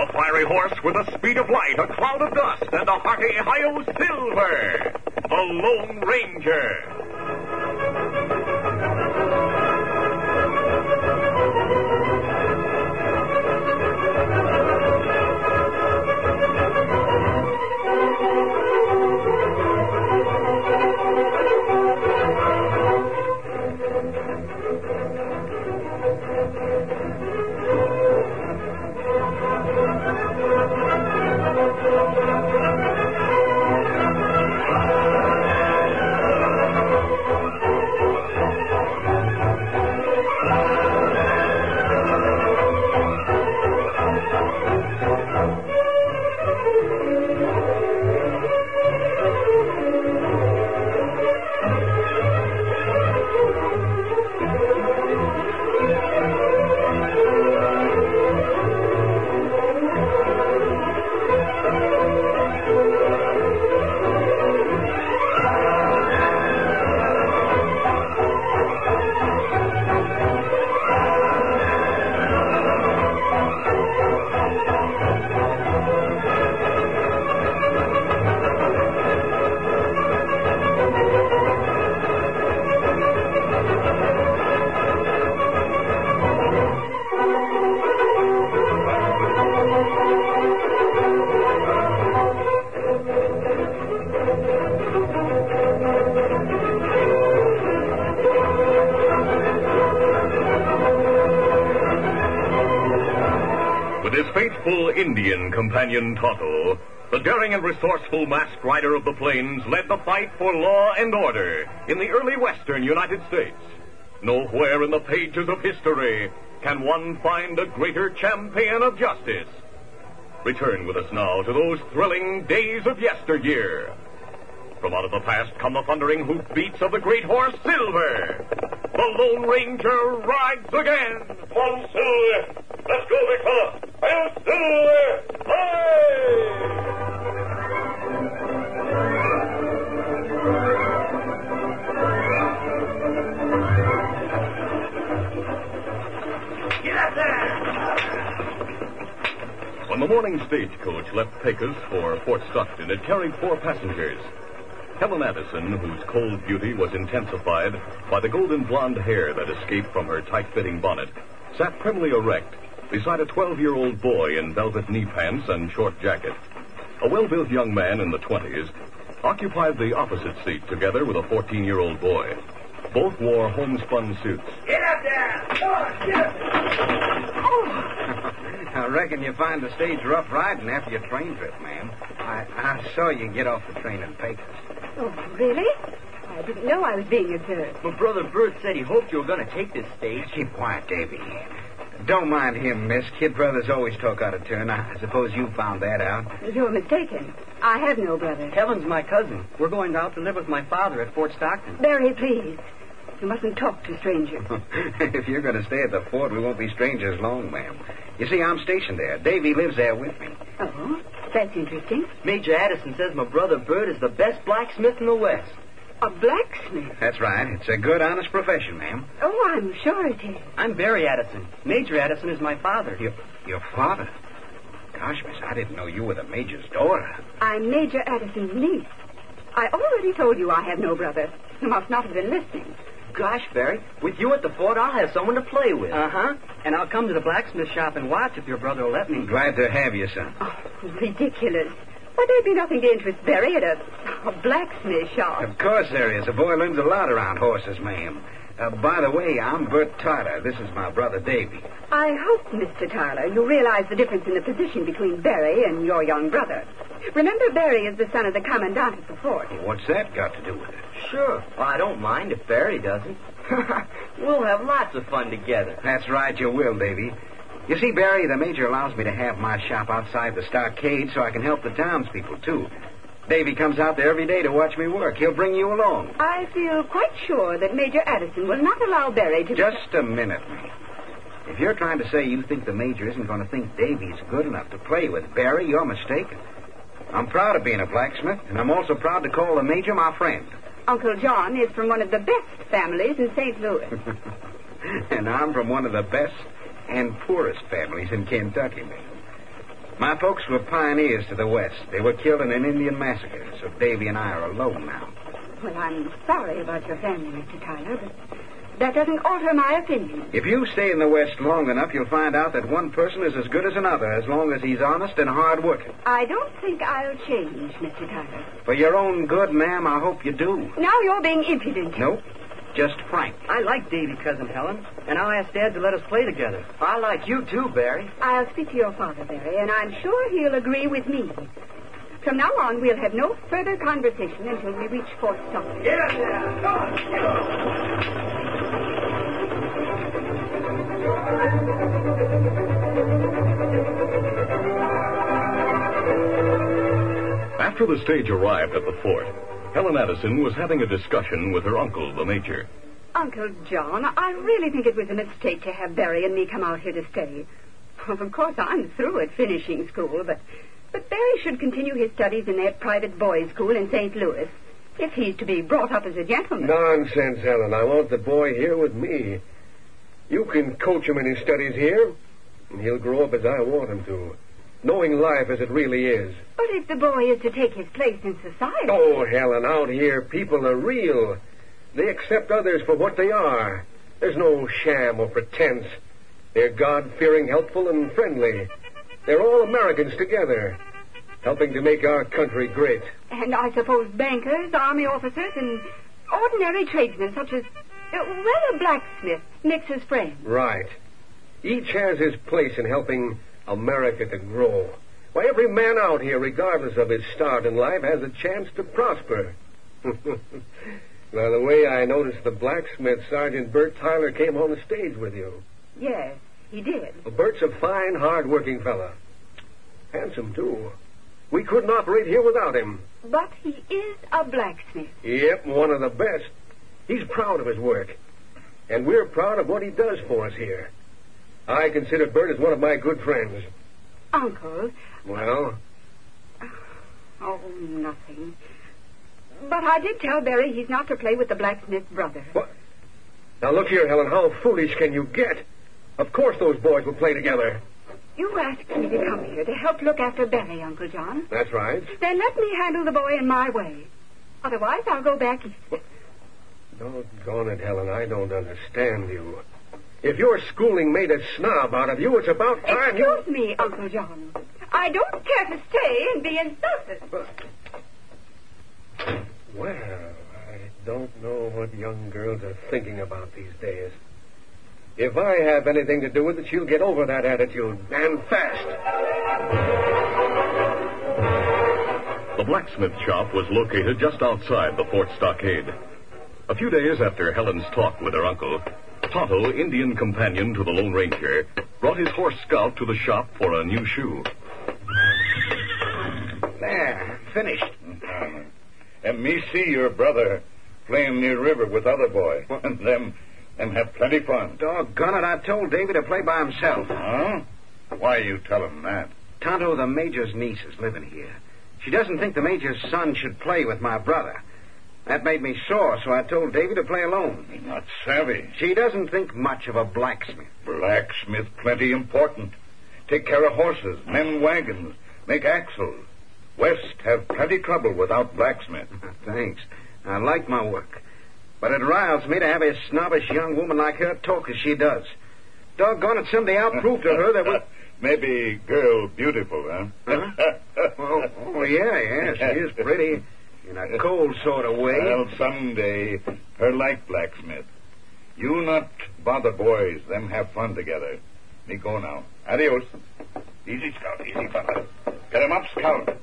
A fiery horse with the speed of light, a cloud of dust, and a hearty Hi-Yo Silver, the Lone Ranger. With his faithful Indian companion Tonto, the daring and resourceful masked rider of the plains led the fight for law and order in the early western United States. Nowhere in the pages of history can one find a greater champion of justice. Return with us now to those thrilling days of yesteryear. From out of the past come the thundering hoofbeats of the great horse Silver. The Lone Ranger rides again. Come on, Silver. Let's go, big fella. Hi-Yo Silver! Hi! Get up there! When the morning stagecoach left Pecos for Fort Stockton, it carried 4 passengers. Helen Addison, whose cold beauty was intensified by the golden blonde hair that escaped from her tight-fitting bonnet, sat primly erect beside a 12-year-old boy in velvet knee pants and short jacket. A well-built young man in the 20s occupied the opposite seat together with a 14-year-old boy. Both wore homespun suits. Get up there! Come on, get up there! Oh. I reckon you find the stage rough riding after your train trip, ma'am. I saw you get off the train in Pecos. Oh, really? I didn't know I was being observed. Well, Brother Bert said he hoped you were going to take this stage. Keep quiet, Davy. Don't mind him, miss. Kid brothers always talk out of turn. I suppose you found that out. You're mistaken. I have no brother. Helen's my cousin. We're going out to live with my father at Fort Stockton. Barry, please. You mustn't talk to strangers. If you're going to stay at the fort, we won't be strangers long, ma'am. You see, I'm stationed there. Davy lives there with me. Oh, that's interesting. Major Addison says my brother Bert is the best blacksmith in the West. A blacksmith? That's right. It's a good, honest profession, ma'am. Oh, I'm sure it is. I'm Barry Addison. Major Addison is my father. Your father? Gosh, miss, I didn't know you were the major's daughter. I'm Major Addison's niece. I already told you I have no brother. You must not have been listening. Gosh, Barry, with you at the fort, I'll have someone to play with. Uh-huh. And I'll come to the blacksmith shop and watch if your brother will let me. Glad to have you, son. Oh, ridiculous. Why, there'd be nothing to interest Barry at a blacksmith shop. Of course there is. A boy learns a lot around horses, ma'am. By the way, I'm Bert Tyler. This is my brother, Davy. I hope, Mr. Tyler, you realize the difference in the position between Barry and your young brother. Remember, Barry is the son of the commandant at the fort. Well, what's that got to do with it? Sure. Well, I don't mind if Barry doesn't. We'll have lots of fun together. That's right, you will, Davy. You see, Barry, the major allows me to have my shop outside the stockade so I can help the townspeople, too. Davy comes out there every day to watch me work. He'll bring you along. I feel quite sure that Major Addison will not allow Barry to... Just a minute, ma'am. If you're trying to say you think the major isn't going to think Davy's good enough to play with Barry, you're mistaken. I'm proud of being a blacksmith, and I'm also proud to call the major my friend. Uncle John is from one of the best families in St. Louis. And I'm from one of the best and poorest families in Kentucky, ma'am. My folks were pioneers to the west. They were killed in an Indian massacre, so Davy and I are alone now. Well, I'm sorry about your family, Mr. Tyler, but that doesn't alter my opinion. If you stay in the west long enough, you'll find out that one person is as good as another, as long as he's honest and hard-working. I don't think I'll change, Mr. Tyler. For your own good, ma'am, I hope you do. Now you're being impudent. Nope, just frank. I like Davy, Cousin Helen, and I'll ask Dad to let us play together. I like you too, Barry. I'll speak to your father, Barry, and I'm sure he'll agree with me. From now on, we'll have no further conversation until we reach Fort Stockton. Get up there. Come on, get up. After the stage arrived at the fort, Helen Addison was having a discussion with her uncle, the Major. Uncle John, I really think it was a mistake to have Barry and me come out here to study. Well, of course, I'm through at finishing school, but Barry should continue his studies in that private boys' school in St. Louis, if he's to be brought up as a gentleman. Nonsense, Helen. I want the boy here with me. You can coach him in his studies here, and he'll grow up as I want him to, knowing life as it really is. But if the boy is to take his place in society... Oh, Helen, out here, people are real. They accept others for what they are. There's no sham or pretense. They're God-fearing, helpful, and friendly. They're all Americans together, helping to make our country great. And I suppose bankers, army officers, and ordinary tradesmen such as... a blacksmith, Nix's friend. Right. Each has his place in helping America to grow. Why, every man out here, regardless of his start in life, has a chance to prosper. By the way, I noticed the blacksmith, Sergeant Bert Tyler, came on the stage with you. Yes, he did. Well, Bert's a fine, hard-working fella. Handsome, too. We couldn't operate here without him. But he is a blacksmith. Yep, one of the best. He's proud of his work. And we're proud of what he does for us here. I consider Bert as one of my good friends. Uncle... Well? Oh, nothing. But I did tell Barry he's not to play with the blacksmith's brother. What? Now, look here, Helen. How foolish can you get? Of course those boys will play together. You asked me to come here to help look after Barry, Uncle John. That's right. Then let me handle the boy in my way. Otherwise, I'll go back east. Doggone it, Helen. I don't understand you. If your schooling made a snob out of you, it's about time Excuse me, Uncle John. I don't care to stay and be insulted. Well, I don't know what young girls are thinking about these days. If I have anything to do with it, she'll get over that attitude, and fast. The blacksmith shop was located just outside the fort stockade. A few days after Helen's talk with her uncle, Tonto, Indian companion to the Lone Ranger, brought his horse Scout to the shop for a new shoe. There, finished. And me see your brother playing near river with other boy. And them have plenty fun. Doggone it, I told Davy to play by himself. Huh? Why you tell him that? Tonto, the Major's niece, is living here. She doesn't think the Major's son should play with my brother. That made me sore, so I told Davy to play alone. He's not savvy. She doesn't think much of a blacksmith. Blacksmith plenty important. Take care of horses, mend wagons, make axles. West have plenty trouble without blacksmith. Thanks. I like my work. But it riles me to have a snobbish young woman like her talk as she does. Doggone it, someday I'll prove to her that we... Maybe girl beautiful, huh? Oh, yeah, she is pretty in a cold sort of way. Well, someday her like blacksmith. You not bother boys, them have fun together. Me go now. Adios. Easy, Scout, easy, fella. Get him up, Scout.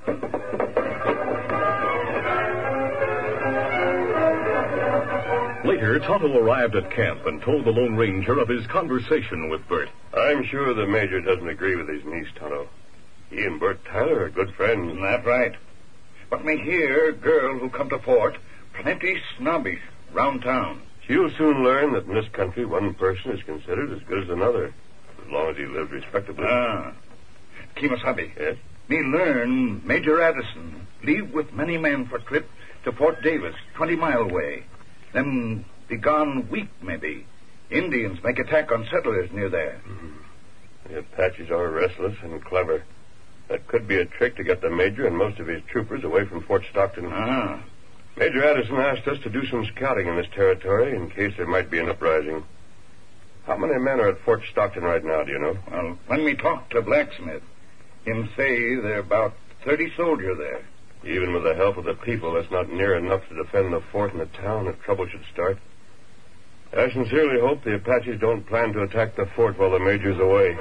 Later, Tonto arrived at camp and told the Lone Ranger of his conversation with Bert. I'm sure the Major doesn't agree with his niece, Tonto. He and Bert Tyler are good friends. Isn't that right? But me hear girl who come to fort plenty snobbish round town. She'll soon learn that in this country one person is considered as good as another, as long as he lives respectably. Kemosabe. Yes? Me learn Major Addison leave with many men for trip to Fort Davis, 20-mile away. Them be gone week, maybe. Indians make attack on settlers near there. The Apaches are restless and clever. That could be a trick to get the Major and most of his troopers away from Fort Stockton. Ah. Major Addison asked us to do some scouting in this territory in case there might be an uprising. How many men are at Fort Stockton right now, do you know? Well, when we talked to Blacksmith, him say there are about 30 soldiers there. Even with the help of the people, that's not near enough to defend the fort and the town if trouble should start. I sincerely hope the Apaches don't plan to attack the fort while the Major's away.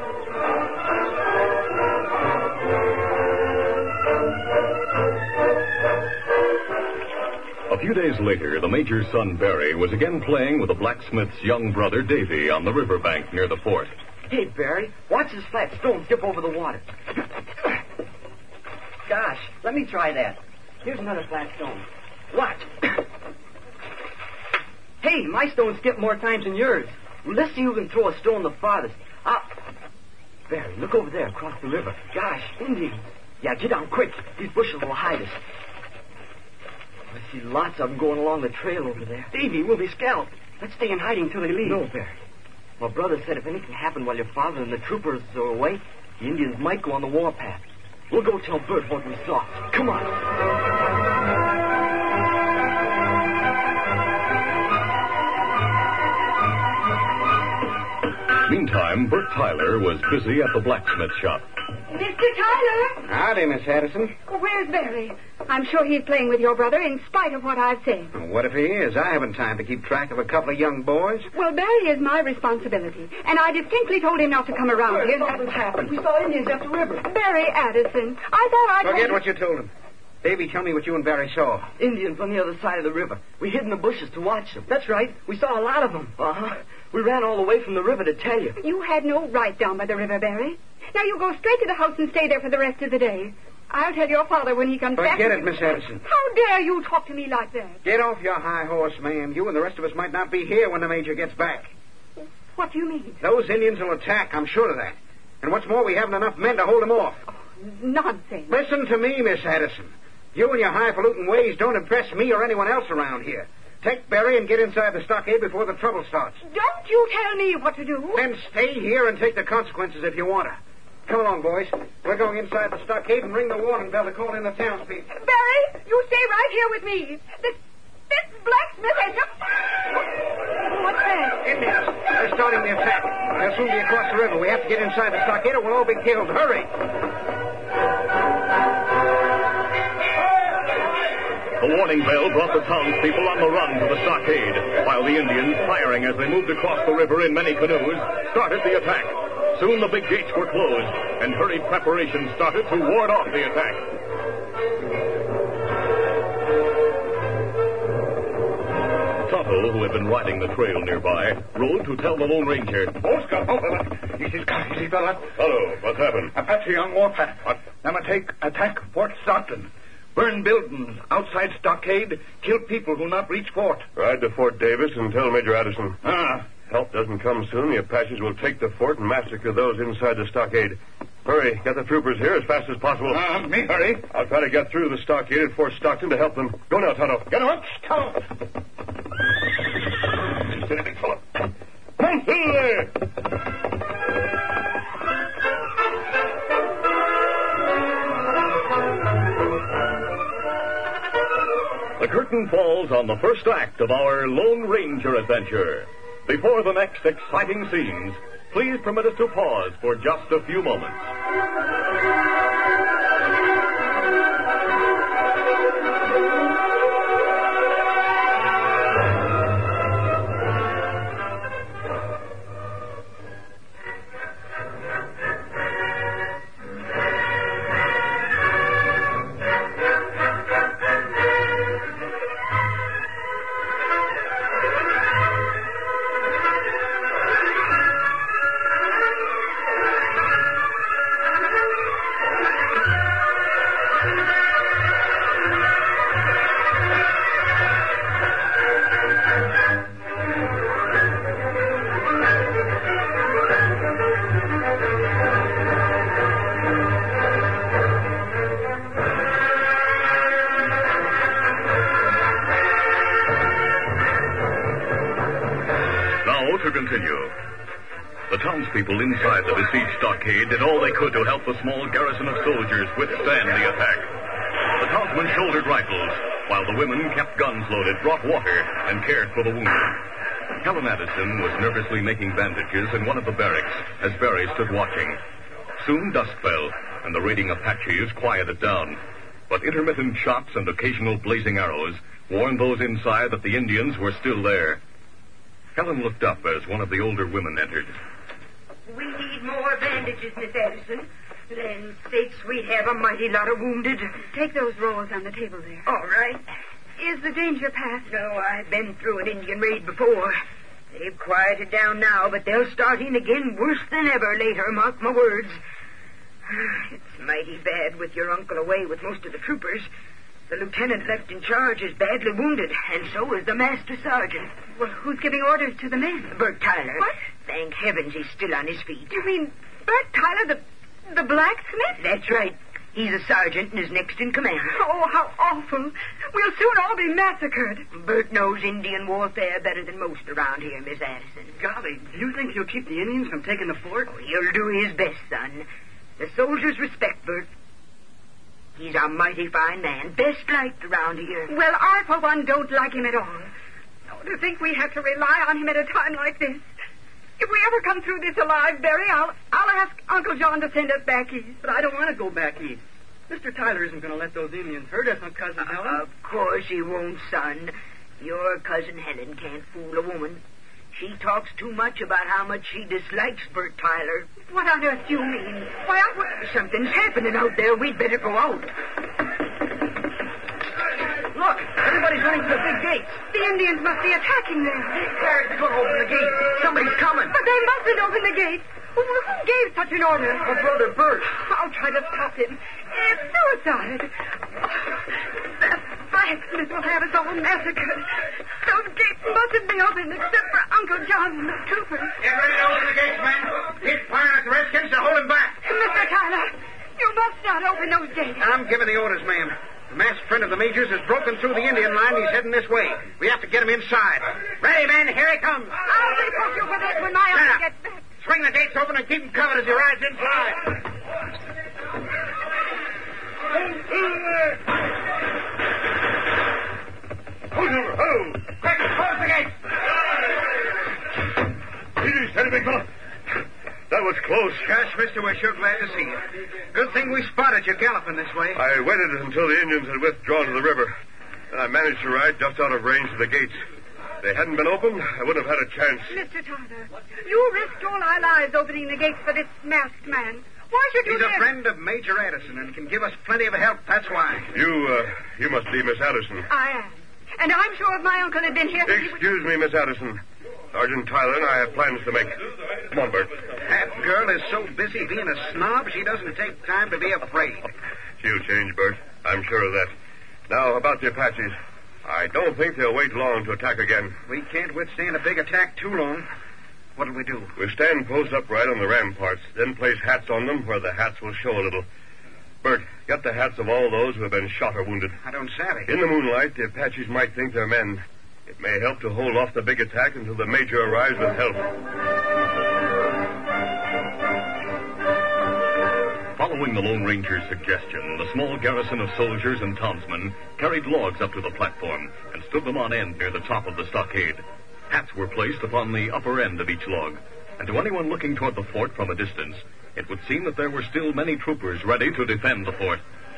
A few days later, the Major's son, Barry, was again playing with the blacksmith's young brother, Davy, on the riverbank near the fort. Hey, Barry, watch this flat stone dip over the water. Gosh, let me try that. Here's another flat stone. Watch. Hey, my stone skipped more times than yours. Well, let's see who can throw a stone the farthest. Barry, look over there across the river. Gosh, Indians. Yeah, get down quick. These bushes will hide us. I see lots of them going along the trail over there. Davy, we'll be scalped. Let's stay in hiding till they leave. No, Barry. My brother said if anything happened while your father and the troopers are away, the Indians might go on the warpath. We'll go tell Bert what we saw. Come on. Meantime, Bert Tyler was busy at the blacksmith shop. Mr. Tyler! Howdy, Miss Addison. Where's Barry? I'm sure he's playing with your brother in spite of what I've said. What if he is? I haven't time to keep track of a couple of young boys. Well, Barry is my responsibility, and I distinctly told him not to come around here. Nothing's happened. We saw Indians up the river. Barry Addison, I thought I'd... Forget what you told him. Davy, tell me what you and Barry saw. Indians on the other side of the river. We hid in the bushes to watch them. That's right. We saw a lot of them. Uh-huh. We ran all the way from the river to tell you. You had no right down by the river, Barry. Now you go straight to the house and stay there for the rest of the day. I'll tell your father when he comes back. Forget it, Miss Addison. How dare you talk to me like that? Get off your high horse, ma'am. You and the rest of us might not be here when the Major gets back. What do you mean? Those Indians will attack, I'm sure of that. And what's more, we haven't enough men to hold them off. Oh, nonsense. Listen to me, Miss Addison. You and your highfalutin ways don't impress me or anyone else around here. Take Barry and get inside the stockade before the trouble starts. Don't you tell me what to do. Then stay here and take the consequences if you want to. Come along, boys. We're going inside the stockade and ring the warning bell to call in the townspeople. Barry, you stay right here with me. This blacksmith has just... What's that? Indians. They're starting the attack. They'll soon be across the river. We have to get inside the stockade or we'll all be killed. Hurry. The warning bell brought the townspeople on the run to the stockade, while the Indians, firing as they moved across the river in many canoes, started the attack. Soon the big gates were closed, and hurried preparations started to ward off the attack. Tonto, who had been riding the trail nearby, rode to tell the Lone Ranger. Oh, Scout, oh, fella. Easy, fella. Hello, what's happened? Apache on warpath. What? Them attack Fort Stockton. Burn buildings outside stockade, kill people who not reach fort. Ride to Fort Davis and tell Major Addison. Ah. Help doesn't come soon, the Apaches will take the fort and massacre those inside the stockade. Hurry, get the troopers here as fast as possible. Me hurry. I'll try to get through the stockade at Fort Stockton to help them. Go now, Tonto. Get on, Scout. Steady, big fella. Come through there. The curtain falls on the first act of our Lone Ranger adventure. Before the next exciting scenes, please permit us to pause for just a few moments. townspeople inside the besieged stockade did all they could to help the small garrison of soldiers withstand the attack. The townsmen shouldered rifles, while the women kept guns loaded, brought water, and cared for the wounded. Helen Addison was nervously making bandages in one of the barracks as Barry stood watching. Soon dusk fell, and the raiding Apaches quieted down. But intermittent shots and occasional blazing arrows warned those inside that the Indians were still there. Helen looked up as one of the older women entered. We need more bandages, Miss Addison. Land sakes, we have a mighty lot of wounded. Take those rolls on the table there. All right. Is the danger past? No, I've been through an Indian raid before. They've quieted down now, but they'll start in again worse than ever later, mark my words. It's mighty bad with your uncle away with most of the troopers. The lieutenant left in charge is badly wounded, and so is the master sergeant. Well, who's giving orders to the men? Bert Tyler. What? Thank heavens he's still on his feet. You mean Bert Tyler, the blacksmith? That's right. He's a sergeant and is next in command. Oh, how awful. We'll soon all be massacred. Bert knows Indian warfare better than most around here, Miss Addison. Golly, do you think he'll keep the Indians from taking the fort? Oh, he'll do his best, son. The soldiers respect Bert. He's a mighty fine man, best liked around here. Well, I, for one, don't like him at all. Oh, to think we have to rely on him at a time like this. If we ever come through this alive, Barry, I'll ask Uncle John to send us back east. But I don't want to go back east. Mr. Tyler isn't going to let those Indians hurt us, Cousin Helen. Of course he won't, son. Your Cousin Helen can't fool a woman. She talks too much about how much she dislikes Bert Tyler. What on earth do you mean? Why, something's happening out there. We'd better go out. Look, everybody's running to the big gates. The Indians must be attacking them. Barry's going to open the gate. Somebody's coming. But they mustn't open the gate. Who gave such an order? My brother Bert. I'll try to stop him. It's suicide. That blacksmith will have us all massacred. Those gates mustn't be opened except for Uncle John and the troopers. Get ready to open the gates, men. Keep firing at the Redskins to hold him back. Mr. Tyler, you must not open those gates. I'm giving the orders, ma'am. The masked friend of the Major's has broken through the Indian line. He's heading this way. We have to get him inside. Ready, men. Here he comes. I'll report you for this when my uncle gets back. Swing the gates open and keep him covered as he rides inside. Ho! Quick, close the gates. Easy, steady, big fella. That was close. Gosh, mister, we're sure glad to see you. Good thing we spotted you galloping this way. I waited until the Indians had withdrawn to the river. Then I managed to ride just out of range of the gates. If they hadn't been opened, I wouldn't have had a chance. Mr. Tyler, you risked all our lives opening the gates for this masked man. Why should you He's a friend of Major Addison and can give us plenty of help, that's why. You must be Miss Addison. I am. And I'm sure if my uncle had been here... Excuse me, Miss Addison. Sergeant Tyler and I have plans to make. Come on, Bert. That girl is so busy being a snob, she doesn't take time to be afraid. She'll change, Bert. I'm sure of that. Now, about the Apaches. I don't think they'll wait long to attack again. We can't withstand a big attack too long. What'll we do? We'll stand post upright on the ramparts, then place hats on them where the hats will show a little. Bert, get the hats of all those who have been shot or wounded. I don't savvy. In the moonlight, the Apaches might think they're men. It may help to hold off the big attack until the Major arrives with help. Following the Lone Ranger's suggestion, the small garrison of soldiers and townsmen carried logs up to the platform and stood them on end near the top of the stockade. Hats were placed upon the upper end of each log, and to anyone looking toward the fort from a distance, it would seem that there were still many troopers ready to defend the fort.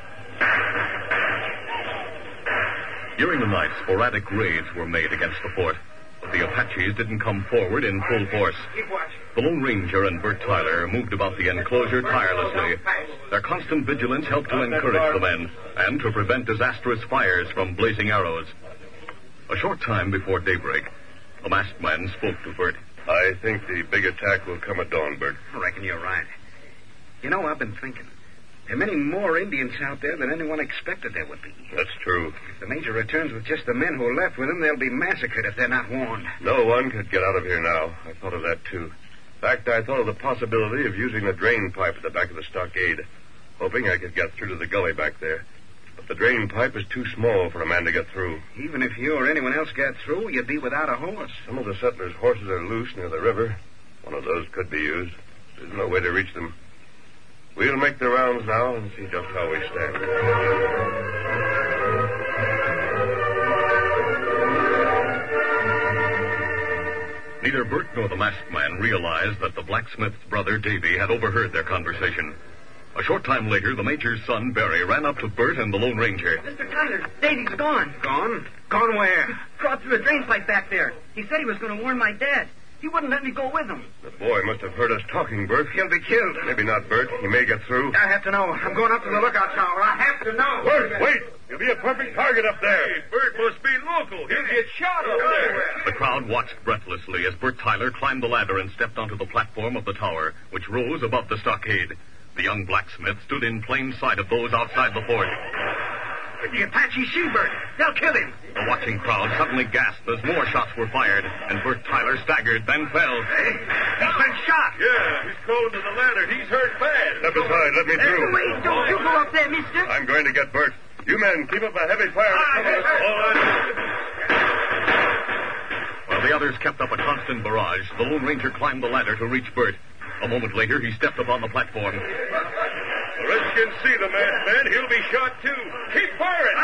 During the night, sporadic raids were made against the fort, but the Apaches didn't come forward in full force. Keep watch. The Lone Ranger and Bert Tyler moved about the enclosure tirelessly. Their constant vigilance helped to encourage the men and to prevent disastrous fires from blazing arrows. A short time before daybreak, the masked man spoke to Bert. I think the big attack will come at dawn, Bert. I reckon you're right. You know, I've been thinking. There are many more Indians out there than anyone expected there would be. That's true. If the Major returns with just the men who are left with him, they'll be massacred if they're not warned. No one could get out of here now. I thought of that, too. In fact, I thought of the possibility of using the drain pipe at the back of the stockade, hoping I could get through to the gully back there. But the drain pipe is too small for a man to get through. Even if you or anyone else got through, you'd be without a horse. Some of the settlers' horses are loose near the river. One of those could be used. There's no way to reach them. We'll make the rounds now and see just how we stand. Neither Bert nor the masked man realized that the blacksmith's brother, Davy, had overheard their conversation. A short time later, the Major's son, Barry, ran up to Bert and the Lone Ranger. Mr. Tyler, Davy's gone. Gone? Gone where? Crawled through a drain pipe back there. He said he was going to warn my dad. He wouldn't let me go with him. The boy must have heard us talking, Bert. He'll be killed. Maybe not, Bert. He may get through. I have to know. I'm going up to the lookout tower. I have to know. Bert, wait! You'll be a perfect target up there. Hey, Bert must be local. He'll get shot up there. The crowd watched breathlessly as Bert Tyler climbed the ladder and stepped onto the platform of the tower, which rose above the stockade. The young blacksmith stood in plain sight of those outside the fort. The Apache she-bird. They'll kill him. The watching crowd suddenly gasped as more shots were fired, and Bert Tyler staggered, then fell. Hey, he's been shot. Yeah, he's crawling to the ladder. He's hurt bad. Step aside. Let me through. Wait, don't you go up there, mister. I'm going to get Bert. You men, keep up a heavy fire. While the others kept up a constant barrage, the Lone Ranger climbed the ladder to reach Bert. A moment later, he stepped upon the platform. The Redskins see the masked man. He'll be shot, too. Keep firing.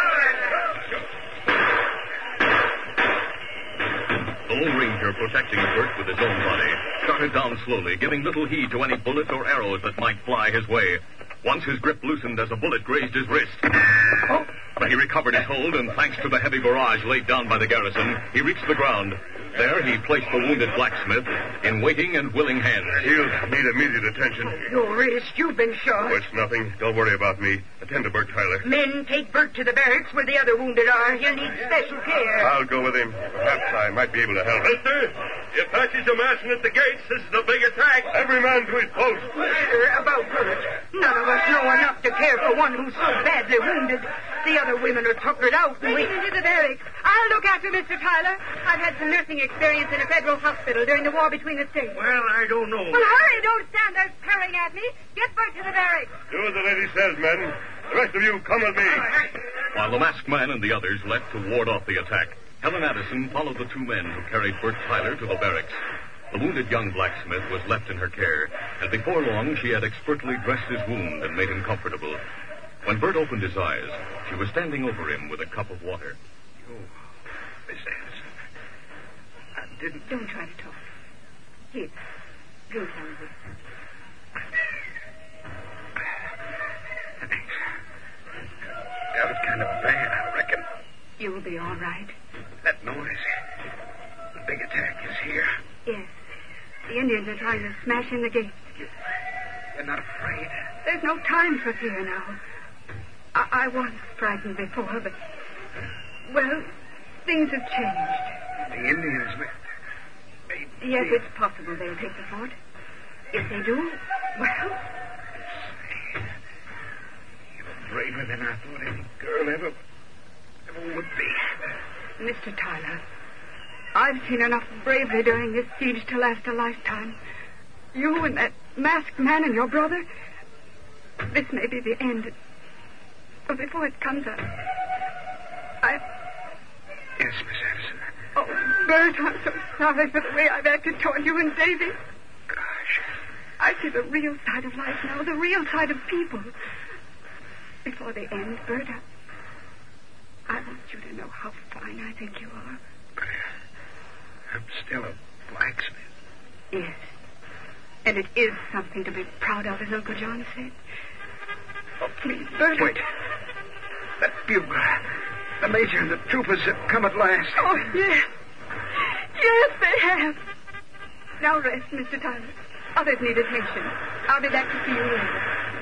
The Lone Ranger, protecting Bert with his own body, started down slowly, giving little heed to any bullets or arrows that might fly his way. Once his grip loosened as a bullet grazed his wrist. But he recovered his hold, and thanks to the heavy barrage laid down by the garrison, he reached the ground. There he placed the wounded blacksmith in waiting and willing hands. He'll need immediate attention. Your wrist, you've been shot. Oh, it's nothing. Don't worry about me. Attend to Bert Tyler. Men, take Bert to the barracks where the other wounded are. He'll need special care. I'll go with him. Perhaps I might be able to help. Mister, the Apaches are massing at the gates. This is a big attack. Every man to his post. Mister, about Bert. None of us know enough to care for one who's so badly wounded. The other women are tuckered out. Take him into the barracks. I'll look after Mr. Tyler. I've had some nursing experience in a federal hospital during the war between the states. Well, I don't know. Well, hurry. Don't stand there staring at me. Get Bert to the barracks. Do as the lady says, men. The rest of you, come with me. While the masked man and the others left to ward off the attack, Helen Addison followed the two men who carried Bert Tyler to the barracks. The wounded young blacksmith was left in her care, and before long she had expertly dressed his wound and made him comfortable. When Bert opened his eyes, she was standing over him with a cup of water. Oh, Miss Addison. I didn't... Don't try to talk. Here. Drink some of this. Thanks. Got it kind of bad, I reckon. You'll be all right. That noise. The big attack is here. Yes. The Indians are trying to smash in the gates. You're not afraid? There's no time for fear now. I was frightened before, but... Well, things have changed. The Indians may Yes, it's possible they'll take the fort. If they do, well... You're braver than I thought any girl ever would be. Mr. Tyler, I've seen enough bravery during this siege to last a lifetime. You and that masked man and your brother... This may be the end. But before it comes up... Yes, Miss Addison. Oh, Bert, I'm so sorry for the way I've acted toward you and Davy. Gosh. I see the real side of life now, the real side of people. Before the end, Bert, I want you to know how fine I think you are. But I'm still a blacksmith. Yes. And it is something to be proud of, as Uncle John said. Oh, please, Bert. Wait. That bugle. The major and the troopers have come at last. Oh, yes. Yes, they have. Now rest, Mr. Tyler. Others need attention. I'll be back to see you later.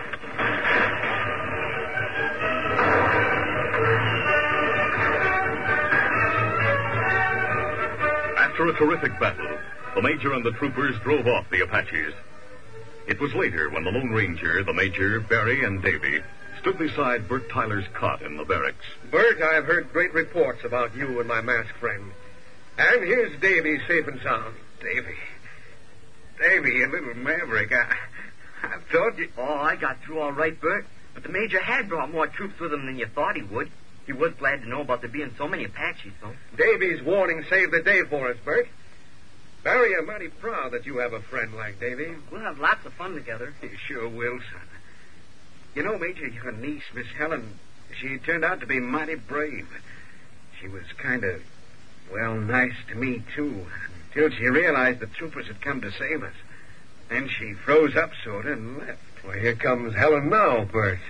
After a terrific battle, the Major and the troopers drove off the Apaches. It was later when the Lone Ranger, the Major, Barry, and Davy stood beside Bert Tyler's cot in the barracks. Bert, I've heard great reports about you and my masked friend. And here's Davy safe and sound. Davy, you little maverick. I thought you... Oh, I got through all right, Bert. But the Major had brought more troops with him than you thought he would. He was glad to know about there being so many Apaches, though. Davy's warning saved the day for us, Bert. Barry, I'm mighty proud that you have a friend like Davy. We'll have lots of fun together. You sure will, son. You know, Major, your niece, Miss Helen, she turned out to be mighty brave. She was kind of, nice to me, too, until she realized the troopers had come to save us. Then she froze up sort of and left. Well, here comes Helen now, Bert.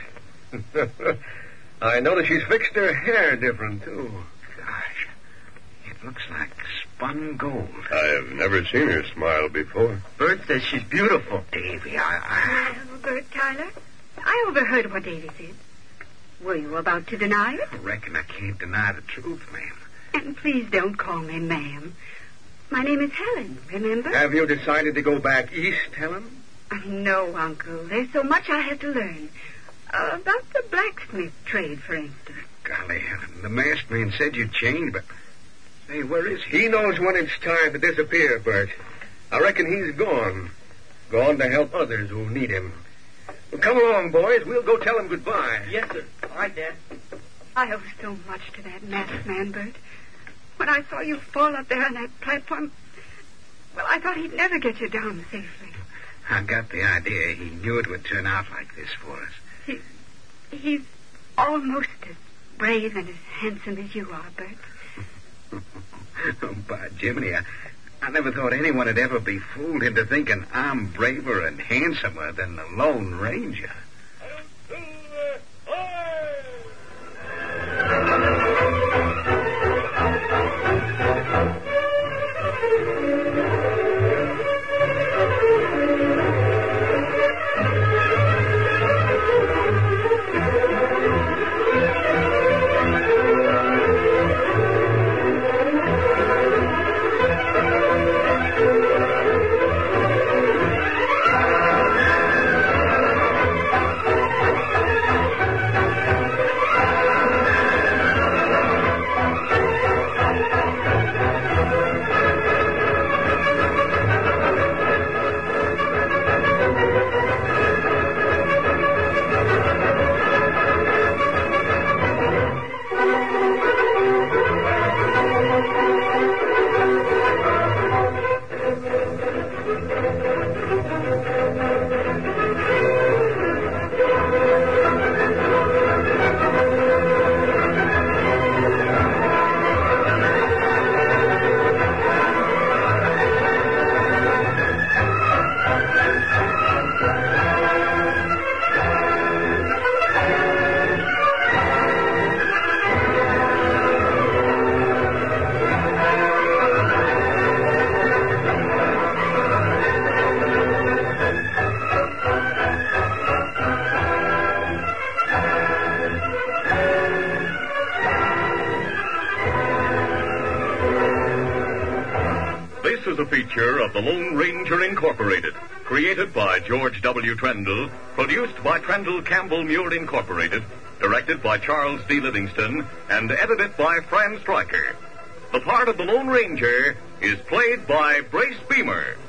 I notice she's fixed her hair different, too. Gosh, it looks like spun gold. I've never seen her smile before. Bert says she's beautiful. Davy, Well, Bert Tyler, I overheard what Davy said. Were you about to deny it? I reckon I can't deny the truth, ma'am. And please don't call me ma'am. My name is Helen, remember? Have you decided to go back east, Helen? No, Uncle. There's so much I have to learn. About the blacksmith trade, for instance. Golly, Helen, the masked man said you'd changed, but... Say, where is he? He knows when it's time to disappear, Bert. I reckon he's gone. Gone to help others who need him. Well, come along, boys. We'll go tell him goodbye. Yes, sir. All right, Dad. I owe so much to that masked man, Bert. When I saw you fall up there on that platform, I thought he'd never get you down safely. I got the idea he knew it would turn out like this for us. He's almost as brave and as handsome as you are, Bert. Oh, by Jiminy, I never thought anyone would ever be fooled into thinking I'm braver and handsomer than the Lone Ranger. This is a feature of the Lone Ranger Incorporated, created by George W. Trendle, produced by Trendle Campbell Muir Incorporated, directed by Charles D. Livingston, and edited by Fran Stryker. The part of the Lone Ranger is played by Brace Beamer.